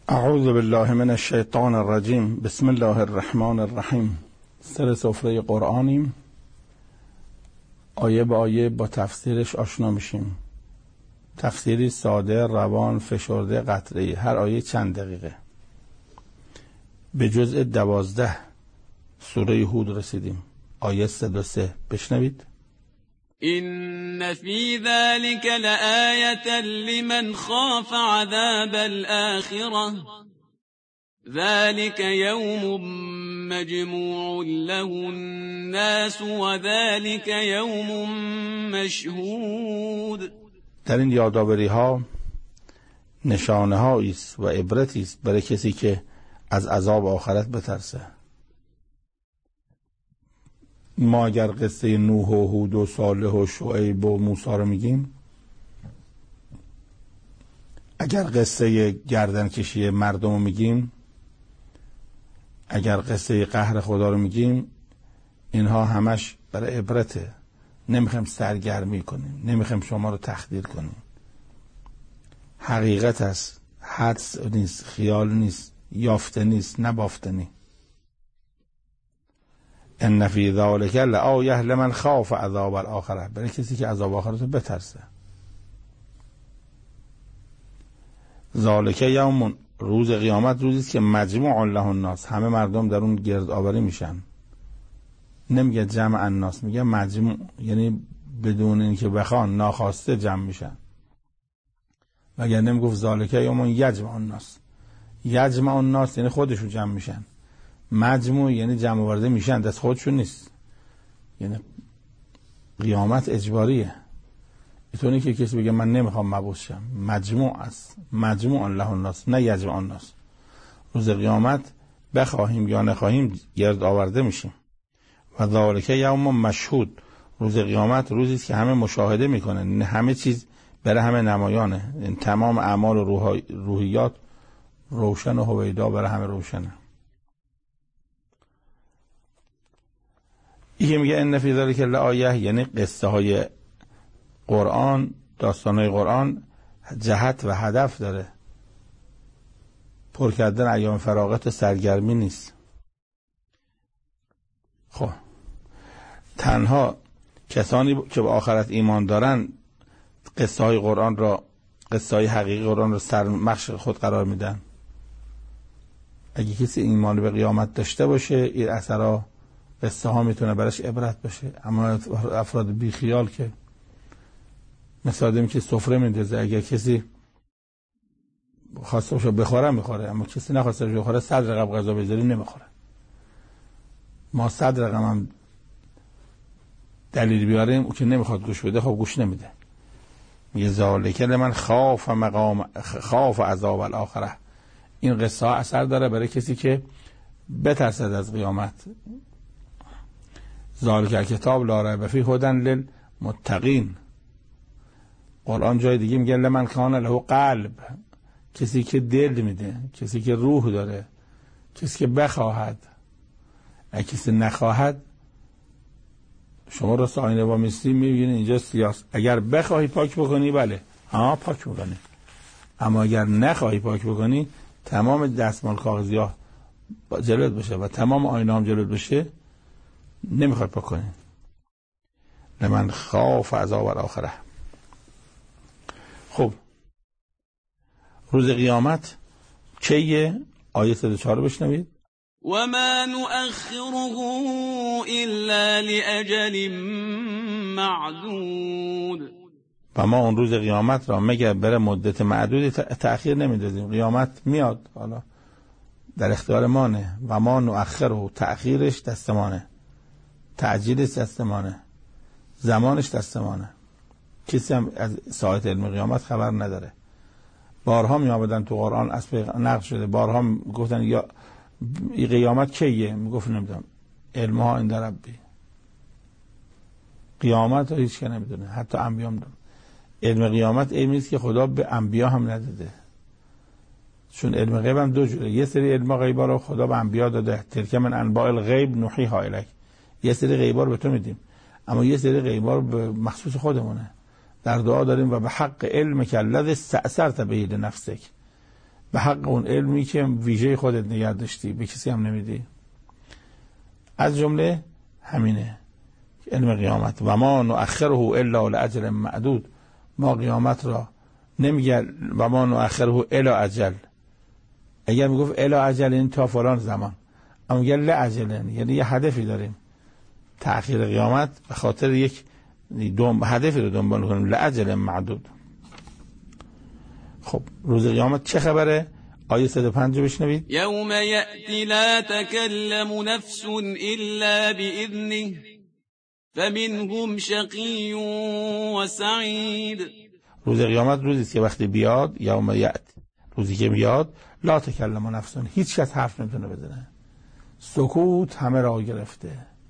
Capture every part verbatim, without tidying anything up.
اعوذ بالله من الشیطان الرجیم. بسم الله الرحمن الرحیم. سر سفره قرآنیم، آیه به آیه با تفسیرش آشنا میشیم. تفسیری ساده، روان، فشرده، قطعی. هر آیه چند دقیقه. به جزء دوازده سوره هود رسیدیم. آیه صد و سه بشنوید. إن في ذلك لآية لمن خاف عذاب الآخرة ذلك يوم مجموع له الناس وذلك يوم مشهود. در این یادآوری ها نشانه هایی است و عبرتی است برای کسی که از عذاب آخرت بترسه. ما اگر قصه نوح و هود و صالح و شعیب و موسی رو میگیم، اگر قصه گردن کشی مردم رو میگیم، اگر قصه قهر خدا رو میگیم، اینها همش برای عبرته. نمیخوایم سرگرمی کنیم، نمیخوایم شما رو تخدیر کنیم. حقیقت است، حدس نیست، خیال نیست، یافته نیست، نبافتنی. ان فی ذلک لآیه لمن خاف عذاب الاخره، برای کسی که عذاب آخرت رو بترسه. ذالک یوم، روز قیامت روزی است که مجموع له الناس، همه مردم در اون گرد آوری میشن. نمیگه جمع الناس، میگه مجموع، یعنی بدون اینکه بخوان ناخواسته جمع میشن. مگر نمیگفت ذالک یوم یجمع الناس، یجمع الناس یعنی خودشون جمع میشن. مجموع یعنی جمع آورده میشن، دست خودشون نیست. یعنی قیامت اجباریه. اینطوری که کسی بگه من نمیخوام مبعوث شم، مجموع است، مجموع له الناس، نه یجمع الناس. روز قیامت بخواهیم یا نخواهیم گرد آورده میشیم. و ذالک یوم مشهود، روز قیامت روزی است که همه مشاهده میکنن، همه چیز برای همه نمایانه. این تمام اعمال و روحیات روشن و هویدا برای همه روشنه. این میگه ان فی ذلک لآیه، یعنی قصه های قرآن، داستان های قرآن جهت و هدف داره. پر کردن ایام فراغت و سرگرمی نیست. خب تنها کسانی که به آخرت ایمان دارن قصه های قرآن را، قصه های حقیقی قرآن را سرمخش خود قرار میدن. اگه کسی ایمان به قیامت داشته باشه، این اثرها، قصه ها میتونه برش عبرت باشه. اما افراد بی خیال که مثل آدمی که سفره میندازه، اگر کسی خواسته باشه بخوره میخوره، اما کسی نخواسته باشه بخوره، صد رقم غذا بذاری نمیخوره. ما صد رقم هم دلیل بیاریم، او که نمیخواد گوش بده، خب گوش نمیده. میگه ذالک لمن خاف مقام خاف عذاب الاخره. این قصه ها اثر داره برای کسی که بترسد از قیامت. ذالک کتاب لا ریب فیه هدی للمتقین. قرآن جای دیگه میگه لمن کان له قلب، کسی که دل میده، کسی که روح داره، کسی که بخواهد. اگه کسی نخواهد، شما راست آینه با میستی میبینید اینجا سیاست. اگر بخواهی پاک بکنی، بله ها پاک بکنی. اما اگر نخواهی پاک بکنی، تمام دستمال کاغذی ها جلوت بشه و تمام آینه هم جلوت بشه، نمیخواد پاک کنی. لمن خاف عذاب الاخره. خب روز قیامت چیه؟ آیه صد و چهار بشنوید. و ما نؤخره الا لاجل معدود. و ما اون روز قیامت را مگر بره مدت معدود تأخیر نمیدازیم. قیامت میاد، حالا در اختیار مانه. و ما نؤخره، تأخیرش دست مانه، تعجیلش دست مانه، زمانش دست مانه. کسی هم از ساعت علم قیامت خبر نداره. بارها می آمدن تو قرآن اسب نقل شده، بارها گفتن یا این قیامت کیه؟ میگفت نمیدونم، علمها عند ربی. قیامت رو هیچ که نمیدونه، حتی انبیا هم دونه. علم قیامت علمی است که خدا به انبیا هم نداده. چون علم غیب هم دو جوره. یه سری علم غیبا رو خدا به انبیا داده، تلک من انباء الغیب نوحیها الیک. یه سری غیبا رو به تو میدیم، اما یه سری غیبا رو به مخصوص خودمونه. در دعا داریم و به حق علم که الذی استأثرت به لنفسک، به حق اون علمی که ویژه خودت نگه داشتی، به کسی هم نمیدی. از جمله همینه علم قیامت. و ما نؤخره الا لاجل معدود، ما قیامت را نمیگه و ما نؤخره الا اجل. اگر میگفت الا اجل این تا فلان زمان، اما میگه لاجل یعنی یه هدفی داریم. تأخیر قیامت به خاطر یک دوم هدفی رو دنبال کنیم، لاجل معدود. خب روز قیامت چه خبره؟ آیه صد و پنج رو بشنوید. یوم یأتی لا تکلم نفس الا بإذنه فمنهم شقی و سعید. روز قیامت روزی است که وقتی بیاد، یوم یأتی، روزی که بیاد، لا تکلم نفس، هیچ کس حرف نمیتونه بزنه، سکوت همه را گرفته.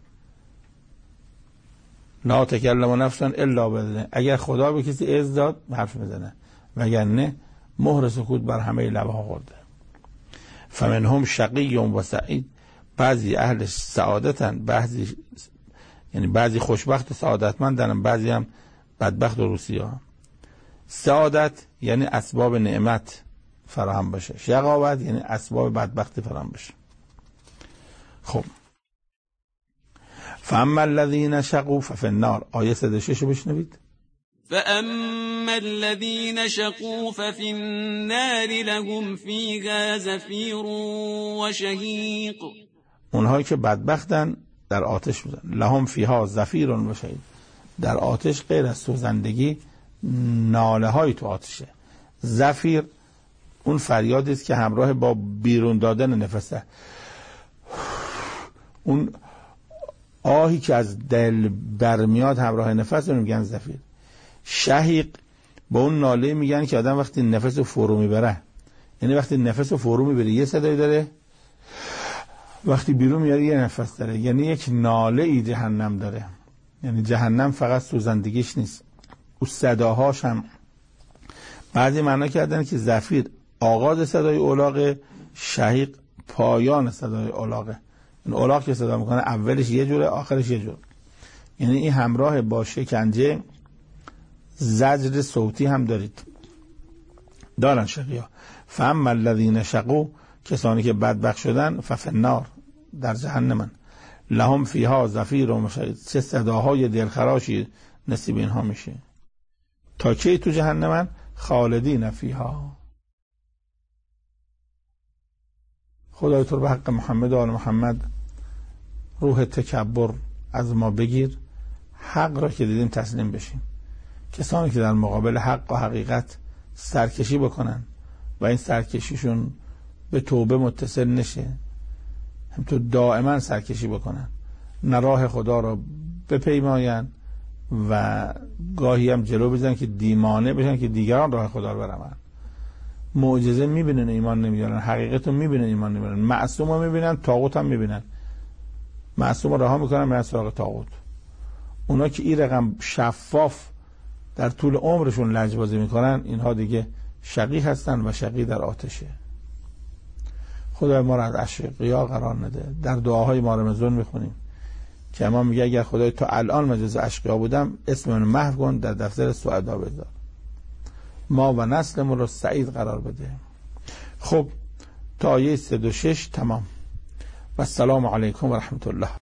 لا تکلم نفس الا بإذنه، اگر خدا به کسی اذن داد حرف میزنه، وگرنه مهر سکوت بر همه لبها خورده. فمنهم شقی و سعید، بعضی اهل سعادتن، بعضی یعنی بعضی خوشبخت و سعادتمندن، بعضی هم بدبخت و روسیا. سعادت یعنی اسباب نعمت فراهم بشه، شقاوت یعنی اسباب بدبختی فراهم بشه. خب فاما الذین شقوا ففی النار، آیه صد و شش رو بشنوید. فأما الذين شقوا ففي النار لهم فيها زفير وشهيق. اونهایی که بدبختن در آتش بودن، لهم فیها زفیر و شهیق، در آتش غیر از سوزندگی ناله های تو آتشه. زفیر اون فریادی است که همراه با بیرون دادن نفسه، اون آهی که از دل برمیاد همراه نفس رو میگن زفیر. شهیق با اون ناله میگن که آدم وقتی نفس رو فرو میبره، یعنی وقتی نفس رو فرو میبره یه صدایی داره، وقتی بیرون میاره یه نفس داره، یعنی یک ناله ای جهنم داره. یعنی جهنم فقط سوزندگیش نیست، اون صداهاش هم. بعضی معنا کردن که زفیر آغاز صدای اولاغه، شهیق پایان صدای اولاغه. این اولاغ که صدا میکنه اولش یه جوره آخرش یه جور، یعنی این همراه با شکنجه زجر صوتی هم دارید دارن شقیا. فاما الذین شقوا، کسانی که بدبخت شدن، ففی النار، در جهنمن، لهم فیها زفیر و شهیق، چه صداهای دلخراشی نصیب اینها میشه. تا کی تو جهنمن؟ خالدین فیها. خدای تو به حق محمد و آل محمد روح تکبر از ما بگیر، حق را که دیدیم تسلیم بشیم. کسانی که در مقابل حق و حقیقت سرکشی بکنن و این سرکشیشون به توبه متصل نشه، همینطور دائما سرکشی بکنن، نه راه خدا را بپیماین و گاهی هم جلو بزنن که دیمانه بشن که دیگران راه خدا رو برن. معجزه میبینن ایمان نمیارن، حقیقت رو میبینن ایمان نمیارن، معصوم رو میبینن، طاغوت هم میبینن، معصوم رو رها میکنن میرن سراغ طاغوت. اونا که این رقم شفاف در طول عمرشون لجبازی میکنن، اینها دیگه شقی هستن و شقی در آتشه. خدای ما را از اشقیا قرار نده. در دعاهای ما رمضان میخونیم که امام میگه اگر خدای تو الان مجاز اشقیا بودم اسم منو محو کن، در دفتر سعدا بذار، ما و نسلمون رو سعید قرار بده. خب تا آیه صد و شش تمام. و السلام علیکم و رحمت الله.